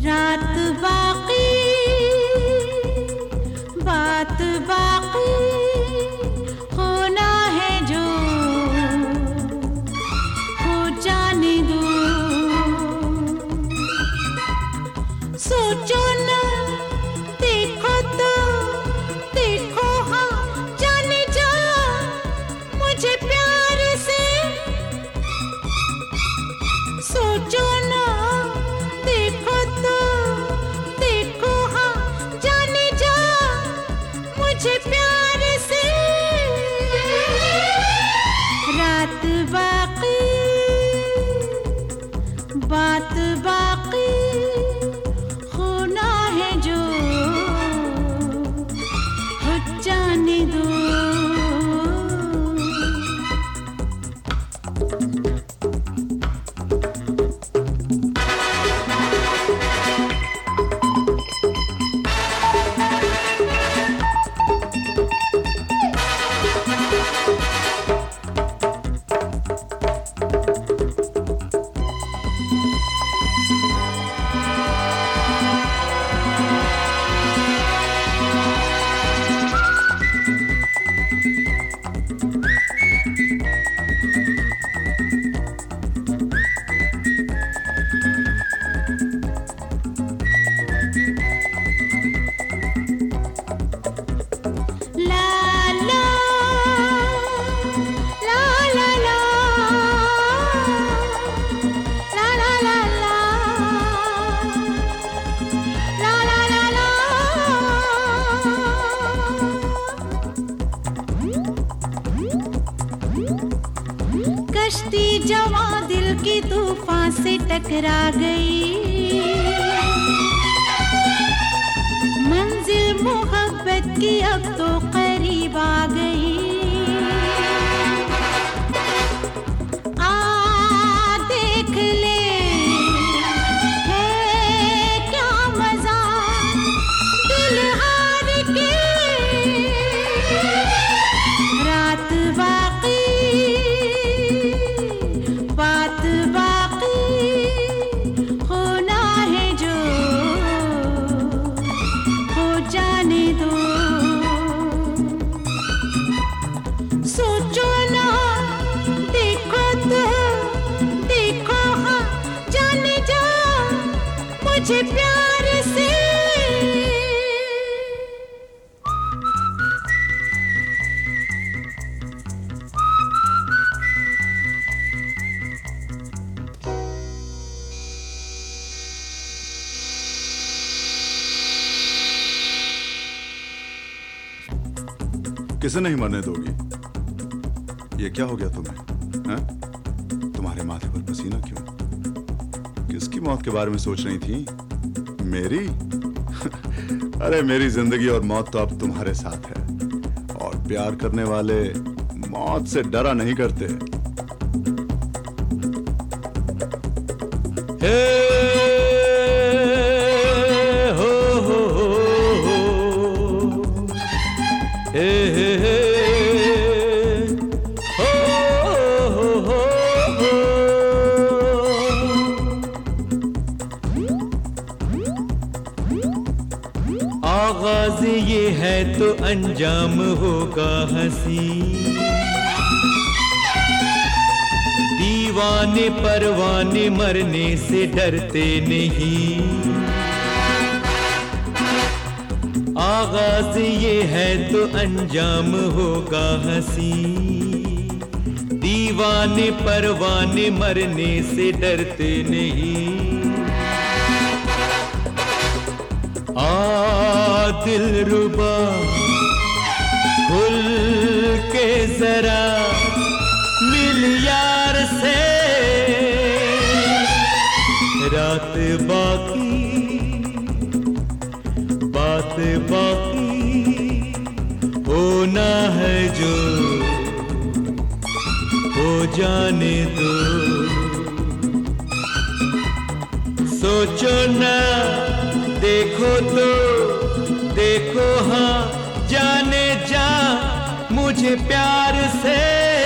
रात बाकी बात बाकी होना है जो हो जाने दो। सोचो ना देखो तो देखो हाँ जाने जा मुझे प्यार से। सोचो ना देखो तो देखो हाँ जाने जा मुझे प्यार से। रात बाकी बात बाकी होना है जो हो जाने दो। कश्ती जवां दिल की तूफान से टकरा गई। मंजिल मोहब्बत की अब तो करीब आ गई। आ देख ले है क्या मजा दिल हार के। रात बाकी बात बाकी होना है जो हो जाने दो। सोचो ना देखो तो देखो हाँ जाने जा मुझे प्यार से। किसे नहीं मरने दोगी? ये क्या हो गया तुम्हें? हैं? तुम्हारे माथे पर पसीना क्यों? किसकी मौत के बारे में सोच रही थी? मेरी? अरे मेरी जिंदगी और मौत तो अब तुम्हारे साथ है, और प्यार करने वाले मौत से डरा नहीं करते। आगाज ये है तो अंजाम होगा हंसी। दीवाने परवाने मरने से डरते नहीं। आगाज ये है तो अंजाम होगा हंसी। दीवाने परवाने मरने से डरते नहीं। दिलरुबा खुल के जरा मिल यार से। रात बाकी बात बाकी होना है जो हो जाने दो। सोचो ना देखो तो देखो हाँ जाने जा मुझे प्यार से।